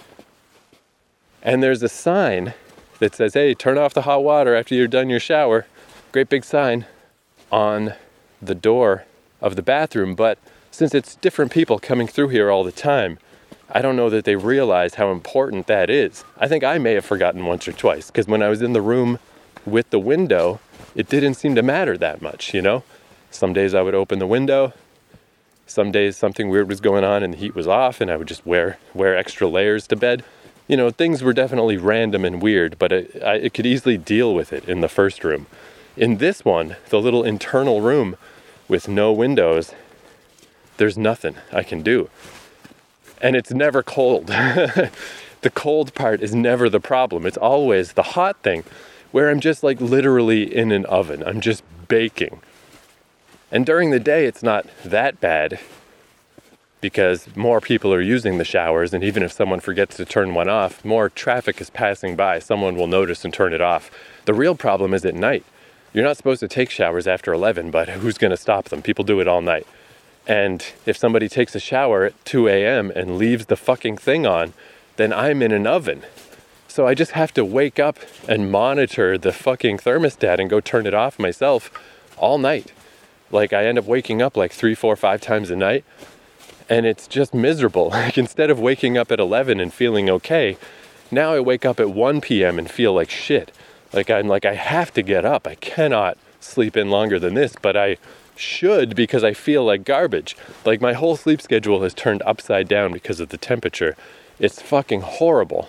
And there's a sign that says, hey, turn off the hot water after you're done your shower. Great big sign on the door of the bathroom. But since it's different people coming through here all the time, I don't know that they realize how important that is. I think I may have forgotten once or twice, because when I was in the room with the window, it didn't seem to matter that much, you know? Some days I would open the window. Some days something weird was going on and the heat was off, and I would just wear wear extra layers to bed. You know, things were definitely random and weird, but it, I it could easily deal with it in the first room. In this one, the little internal room with no windows, there's nothing I can do. And it's never cold. The cold part is never the problem. It's always the hot thing, where I'm just like literally in an oven. I'm just baking. And during the day, it's not that bad, because more people are using the showers, and even if someone forgets to turn one off, more traffic is passing by. Someone will notice and turn it off. The real problem is at night. You're not supposed to take showers after eleven, but who's going to stop them? People do it all night. And if somebody takes a shower at two a.m. and leaves the fucking thing on, then I'm in an oven. So I just have to wake up and monitor the fucking thermostat and go turn it off myself all night. Like, I end up waking up like three, four, five times a night, and it's just miserable. Like, instead of waking up at eleven and feeling okay, now I wake up at one p.m. and feel like shit. Like, I'm like, I have to get up. I cannot sleep in longer than this, but I should, because I feel like garbage. Like, my whole sleep schedule has turned upside down because of the temperature. It's fucking horrible.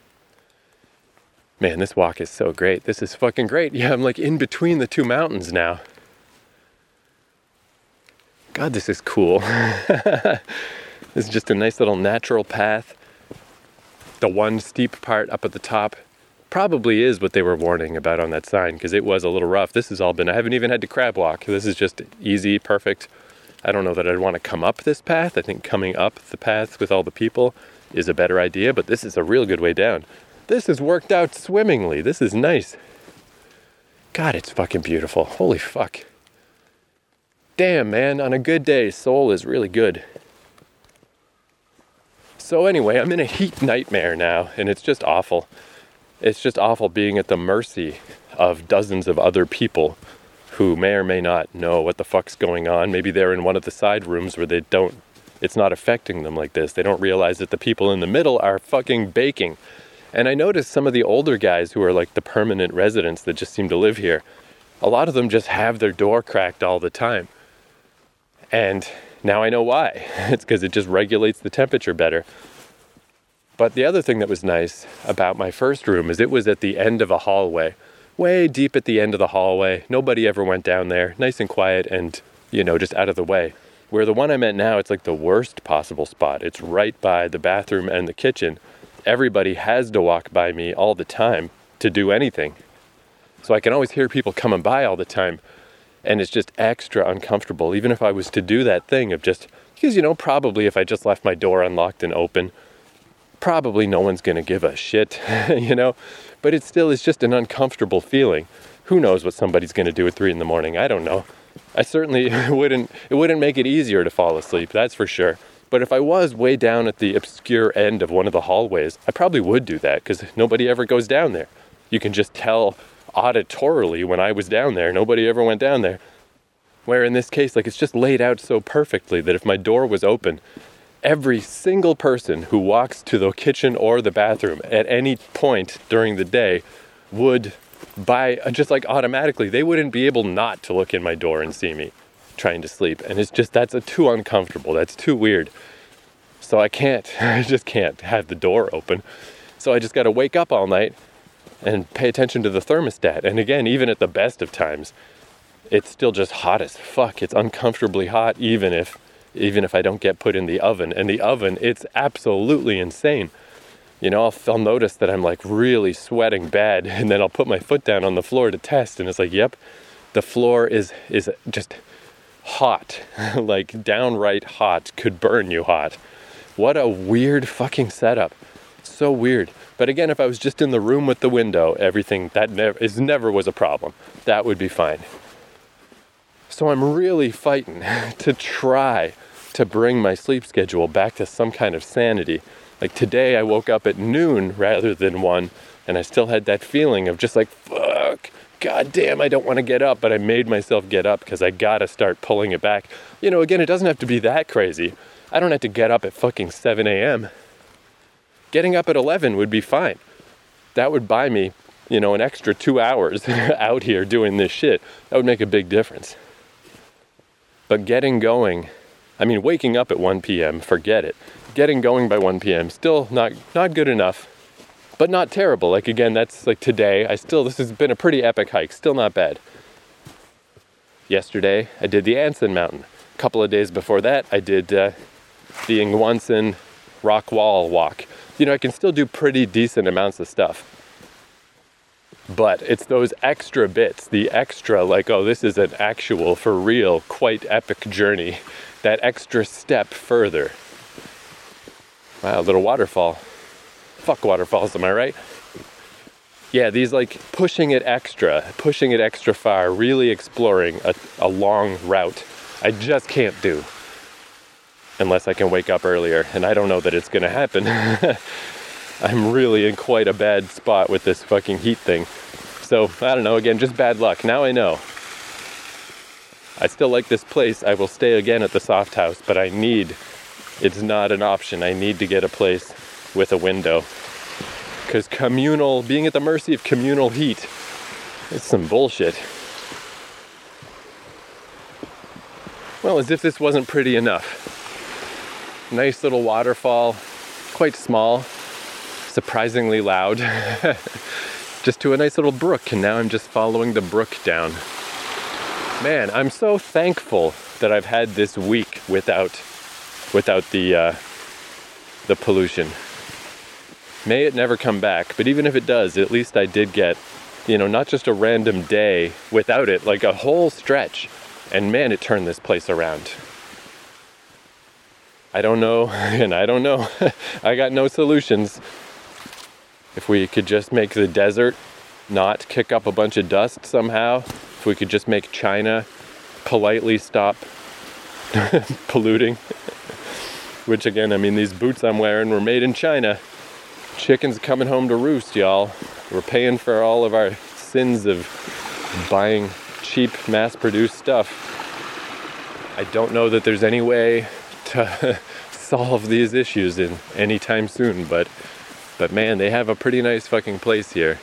Man, this walk is so great. This is fucking great. Yeah, I'm like in between the two mountains now. God, this is cool. This is just a nice little natural path. The one steep part up at the top probably is what they were warning about on that sign, because it was a little rough. This has all been, I haven't even had to crab walk. This is just easy, perfect. I don't know that I'd want to come up this path. I think coming up the path with all the people is a better idea, but this is a real good way down. This has worked out swimmingly. This is nice. God, it's fucking beautiful. Holy fuck. Damn, man, on a good day, Seoul is really good. So anyway, I'm in a heat nightmare now, and it's just awful. It's just awful being at the mercy of dozens of other people who may or may not know what the fuck's going on. Maybe they're in one of the side rooms where they don't, it's not affecting them like this. They don't realize that the people in the middle are fucking baking. And I noticed some of the older guys who are like the permanent residents that just seem to live here, a lot of them just have their door cracked all the time. And now I know why. It's because it just regulates the temperature better. But the other thing that was nice about my first room is it was at the end of a hallway, way deep at the end of the hallway. Nobody ever went down there, nice and quiet and, you know, just out of the way. Where the one I'm at now, it's like the worst possible spot. It's right by the bathroom and the kitchen. Everybody has to walk by me all the time to do anything. So I can always hear people coming by all the time. And it's just extra uncomfortable, even if I was to do that thing of just, because, you know, probably if I just left my door unlocked and open, probably no one's going to give a shit, you know, but it still is just an uncomfortable feeling. Who knows what somebody's going to do at three in the morning? I don't know. I certainly wouldn't, it wouldn't make it easier to fall asleep, that's for sure. But if I was way down at the obscure end of one of the hallways, I probably would do that because nobody ever goes down there. You can just tell auditorily when I was down there, nobody ever went down there. Where in this case, like, it's just laid out so perfectly that if my door was open, every single person who walks to the kitchen or the bathroom at any point during the day would, by just like automatically, they wouldn't be able not to look in my door and see me. trying to sleep. And it's just, that's a too uncomfortable. That's too weird. So I can't, I just can't have the door open. So I just got to wake up all night and pay attention to the thermostat. And again, even at the best of times, it's still just hot as fuck. It's uncomfortably hot, even if, even if I don't get put in the oven. And the oven, it's absolutely insane. You know, I'll, I'll notice that I'm like really sweating bad, and then I'll put my foot down on the floor to test, and it's like, yep, the floor is is just hot, like downright hot, could burn you hot. What a weird fucking setup. So weird. But again, if I was just in the room with the window, everything, that never, is never was a problem. That would be fine. So I'm really fighting to try to bring my sleep schedule back to some kind of sanity. Like today I woke up at noon rather than one, and I still had that feeling of just like, fuck, god damn, I don't want to get up, but I made myself get up because I gotta start pulling it back. You know, again, it doesn't have to be that crazy. I don't have to get up at fucking seven a.m. Getting up at eleven would be fine. That would buy me, you know, an extra two hours out here doing this shit. That would make a big difference. But getting going, I mean, waking up at one p.m., forget it. Getting going by one p.m., still not not good enough, but not terrible. Like, again, that's like today. I still, this has been a pretty epic hike. Still not bad. Yesterday, I did the Anson Mountain. A couple of days before that, I did uh, the Ingwansan Rock Wall Walk. You know, I can still do pretty decent amounts of stuff. But it's those extra bits, the extra, like, oh, this is an actual, for real, quite epic journey. That extra step further. Wow, a little waterfall. Fuck waterfalls, am I right? Yeah, these like pushing it extra, pushing it extra far, really exploring a, a long route, I just can't do. Unless I can wake up earlier, and I don't know that it's gonna happen. I'm really in quite a bad spot with this fucking heat thing. So, I don't know, again, just bad luck. Now I know. I still like this place. I will stay again at the Soft House, but I need, it's not an option. I need to get a place with a window. Because communal, being at the mercy of communal heat, it's some bullshit. Well, as if this wasn't pretty enough. Nice little waterfall, quite small, surprisingly loud. Just to a nice little brook, and now I'm just following the brook down. Man, I'm so thankful that I've had this week without without the uh, the pollution. May it never come back, but even if it does, at least I did get, you know, not just a random day without it, like a whole stretch. And man, it turned this place around. I don't know, and I don't know. I got no solutions. If we could just make the desert not kick up a bunch of dust somehow, if we could just make China politely stop polluting, which again, I mean, these boots I'm wearing were made in China. Chicken's coming home to roost, y'all. We're paying for all of our sins of buying cheap, mass-produced stuff. I don't know that there's any way to solve these issues in any time soon, but but man, they have a pretty nice fucking place here.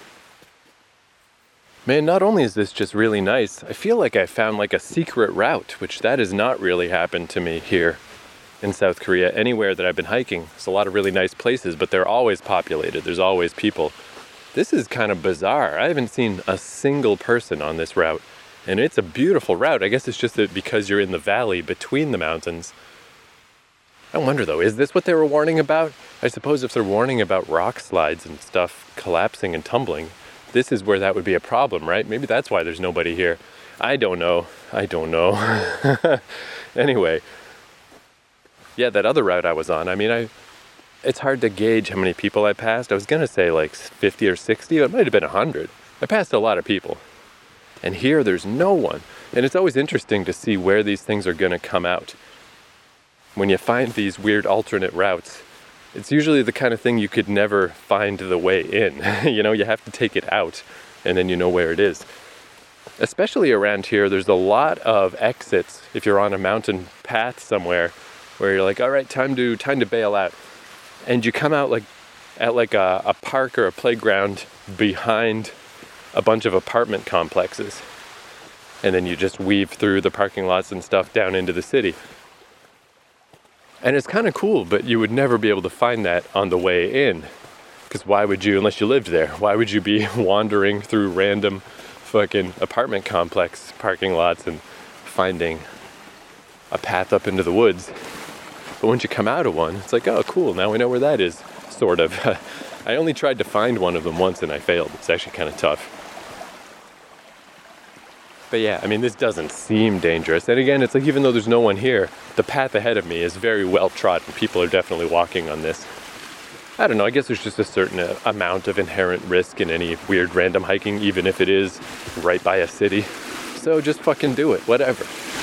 Man, not only is this just really nice, I feel like I found like a secret route, which that has not really happened to me here in South Korea. Anywhere that I've been hiking, there's a lot of really nice places, but they're always populated. There's always people. This is kind of bizarre. I haven't seen a single person on this route, and it's a beautiful route. I guess it's just that because you're in the valley between the mountains. I wonder though, is this what they were warning about? I suppose if they're warning about rock slides and stuff collapsing and tumbling, this is where that would be a problem, right? Maybe that's why there's nobody here. I don't know. I don't know. Anyway, yeah, that other route I was on, I mean, I it's hard to gauge how many people I passed. I was going to say like fifty or sixty, it might have been one hundred. I passed a lot of people. And here there's no one. And it's always interesting to see where these things are going to come out. When you find these weird alternate routes, it's usually the kind of thing you could never find the way in. You know, you have to take it out, and then you know where it is. Especially around here, there's a lot of exits if you're on a mountain path somewhere where you're like, all right, time to time to bail out. And you come out like at like a, a park or a playground behind a bunch of apartment complexes. and then you just weave through the parking lots and stuff down into the city. And it's kind of cool, but you would never be able to find that on the way in. Because why would you, unless you lived there, why would you be wandering through random fucking apartment complex parking lots and finding a path up into the woods? But once you come out of one, it's like, oh, cool, now we know where that is, sort of. I only tried to find one of them once and I failed. It's actually kind of tough. But yeah, I mean, this doesn't seem dangerous. And again, it's like, even though there's no one here, the path ahead of me is very well trodden. People are definitely walking on this. I don't know, I guess there's just a certain uh, amount of inherent risk in any weird random hiking, even if it is right by a city. So just fucking do it, whatever.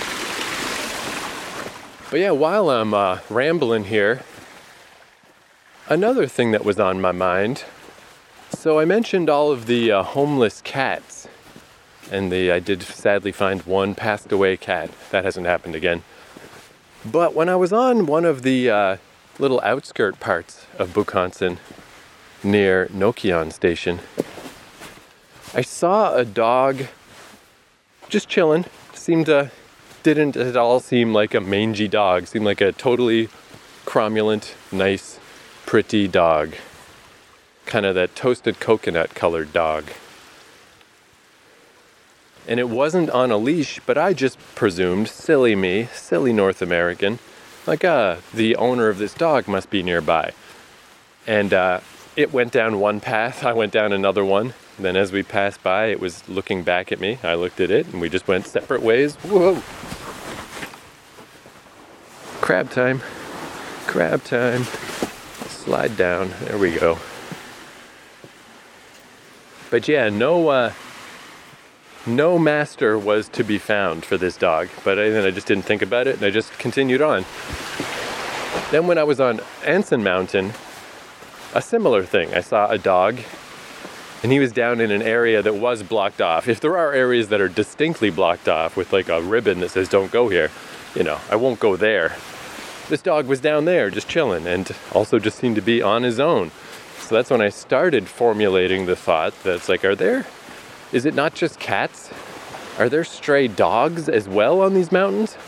But yeah, while I'm uh, rambling here, another thing that was on my mind. So I mentioned all of the uh, homeless cats. And the I did sadly find one passed away cat. That hasn't happened again. But when I was on one of the uh, little outskirt parts of Bukhansan near Nokian Station, I saw a dog just chilling. Seemed to, didn't at all seem like a mangy dog. Seemed like a totally cromulent, nice, pretty dog. Kind of that toasted coconut colored dog. And it wasn't on a leash, but I just presumed, silly me, silly North American, like, uh, the owner of this dog must be nearby. And uh, it went down one path, I went down another one. Then as we passed by, it was looking back at me. I looked at it, and we just went separate ways. Whoa! Crab time. Crab time. Slide down. There we go. But yeah, no... Uh, No master was to be found for this dog, but I, then I just didn't think about it, and I just continued on. Then when I was on Anson Mountain, a similar thing. I saw a dog, and he was down in an area that was blocked off. If there are areas that are distinctly blocked off with like a ribbon that says don't go here, you know, I won't go there. This dog was down there just chilling, and also just seemed to be on his own. So that's when I started formulating the thought that it's like, are there... Is it not just cats? Are there stray dogs as well on these mountains?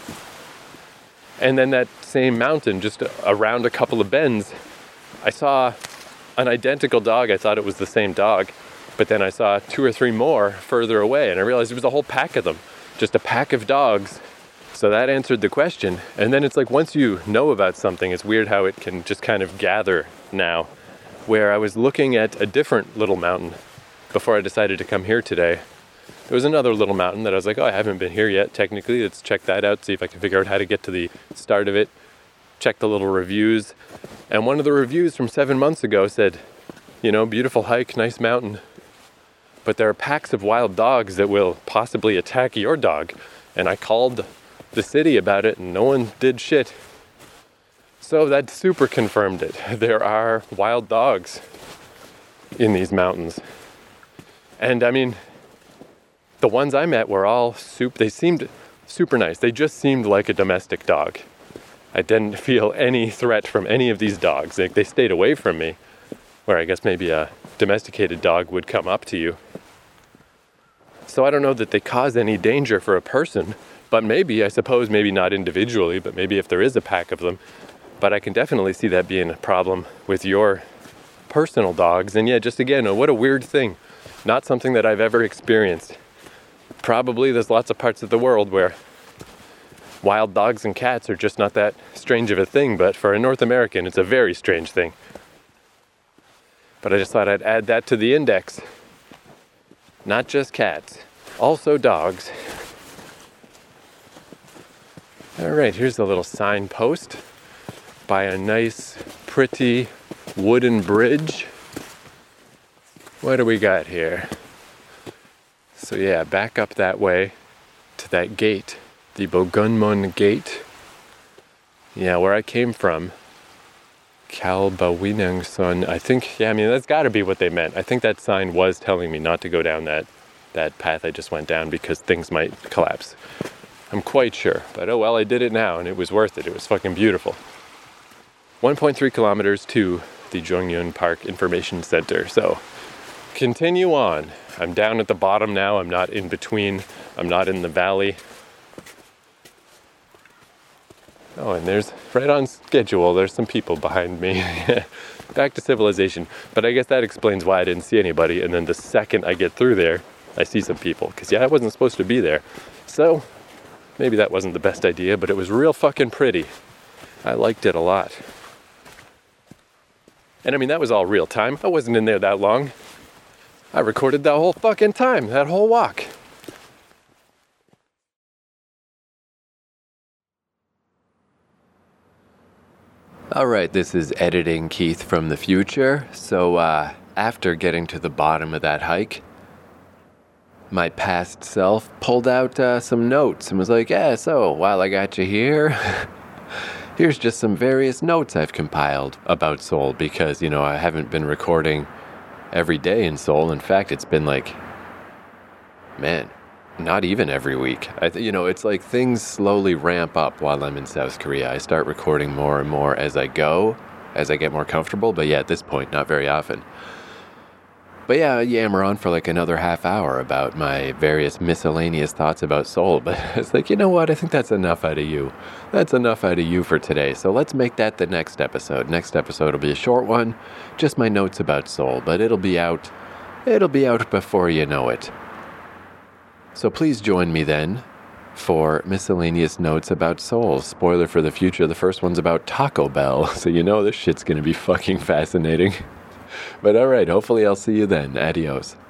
And then that same mountain, just around a couple of bends, I saw an identical dog. I thought it was the same dog. But then I saw two or three more further away, and I realized it was a whole pack of them. Just a pack of dogs. So that answered the question. And then it's like, once you know about something, it's weird how it can just kind of gather now. Where I was looking at a different little mountain before I decided to come here today. There was another little mountain that I was like, oh, I haven't been here yet, technically. Let's check that out, see if I can figure out how to get to the start of it. Check the little reviews. And one of the reviews from seven months ago said, you know, beautiful hike, nice mountain. But there are packs of wild dogs that will possibly attack your dog. And I called the city about it, and no one did shit. So that super confirmed it. There are wild dogs in these mountains. And I mean, the ones I met were all soup. They seemed super nice. They just seemed like a domestic dog. I didn't feel any threat from any of these dogs. They, they stayed away from me, where I guess maybe a domesticated dog would come up to you. So I don't know that they cause any danger for a person, but maybe, I suppose, maybe not individually, but maybe if there is a pack of them. But I can definitely see that being a problem with your personal dogs. And yeah, just again, what a weird thing. Not something that I've ever experienced. Probably there's lots of parts of the world where wild dogs and cats are just not that strange of a thing, but for a North American, it's a very strange thing. But I just thought I'd add that to the index. Not just cats, also dogs. All right, here's a little signpost by a nice, pretty wooden bridge. What do we got here? So yeah, back up that way to that gate, the Bogungmun Gate. Yeah, where I came from, Kalbawinangson. I think, yeah, I mean, that's got to be what they meant. I think that sign was telling me not to go down that, that path I just went down because things might collapse. I'm quite sure. But oh well, I did it now, and it was worth it. It was fucking beautiful. one point three kilometers to the Jongyun Park Information Center. So continue on. I'm down at the bottom now. I'm not in between I'm not in the valley. Oh, and there's, right on schedule, there's some people behind me. Back to civilization. But I guess that explains why I didn't see anybody. And then the second I get through there, I see some people. Because, yeah, I wasn't supposed to be there. So, maybe that wasn't the best idea, but it was real fucking pretty. I liked it a lot. And I mean, that was all real time. I wasn't in there that long. I recorded that whole fucking time, that whole walk. Alright, this is Editing Keith from the future. So, uh, after getting to the bottom of that hike, my past self pulled out uh, some notes and was like, yeah, so, while I got you here, here's just some various notes I've compiled about Seoul, because, you know, I haven't been recording every day in Seoul. In fact, it's been like, man, not even every week. I th- you know, it's like things slowly ramp up while I'm in South Korea. I start recording more and more as I go, as I get more comfortable. But yeah, at this point, not very often. But yeah, I yammer on for like another half hour about my various miscellaneous thoughts about Seoul. But it's like, you know what? I think that's enough out of you. That's enough out of you for today. So let's make that the next episode. Next episode will be a short one. Just my notes about Seoul. But it'll be out. It'll be out before you know it. So please join me then for miscellaneous notes about Seoul. Spoiler for the future, the first one's about Taco Bell, so you know this shit's gonna be fucking fascinating. But alright, hopefully I'll see you then. Adios.